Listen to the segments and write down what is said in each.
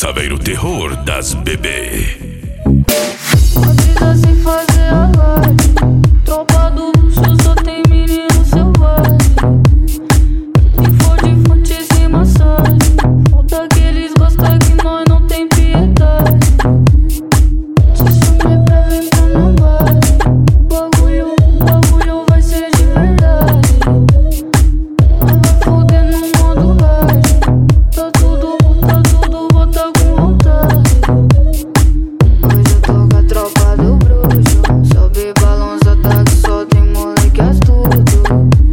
saber o terror das bebê. Avisa sem fazer alarde. Tropa do luxo só tem menino selvagem. Se for de fontes e massagem, falta que eles gostam que nós não tem piedade. Te chamei pra vir pra meu bar. O bagulho vai ser de verdade. Nós vai foder no modo hard. Tá tudo, bota com vontade. Hoje eu tô com a tropa do bruxo. Sobe balões, ataque, só tem moleque astuto.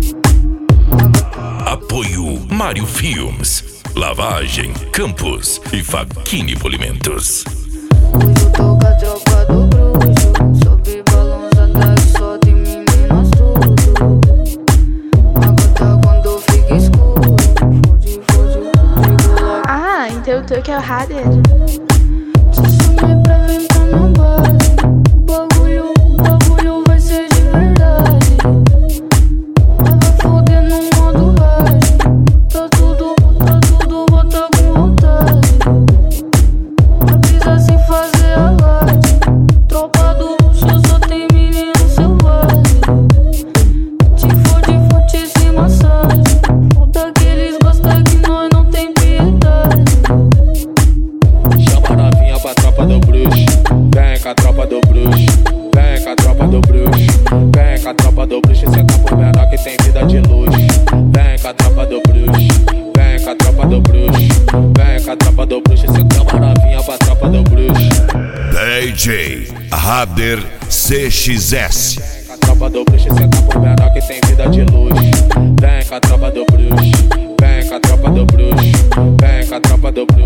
Apoio Mário Filmes, Lavagem, Campos e Faquini Polimentos. Hoje eu tô com a tropa do bruxo. Sobe balões, ataque, só tem menino astuto. Agora quando fica escuro, fode, Ah, então tu que é o Hader. te chamei pra vir pra meu bar. O bagulho vai ser de verdade. Nós vai foder no modo hard. Tá tudo, bota com vontade. Avisa sem fazer alarde. Tropa do luxo só tem menino selvagem. Se for de fontes e massagem, falta que eles gostam que nós não tem piedade. Chama a novinha pra tropa do bruxo. Vem com a tropa do bruxo. Vem com a tropa do bruxo. Vem com a tropa do bruxo. Cê tá por menor que tem vida de luxo. Vem com a tropa do bruxo. Vem com a tropa do bruxo. Vem com a tropa do bruxo. Cê chama a novinha pra tropa do bruxo. DJ Hader CXS. Vem com a tropa do bruxo. Cê tá por menor que tem vida de luxo. Vem com a tropa do bruxo. Vem com a tropa do bruxo. Vem com a tropa do bruxo.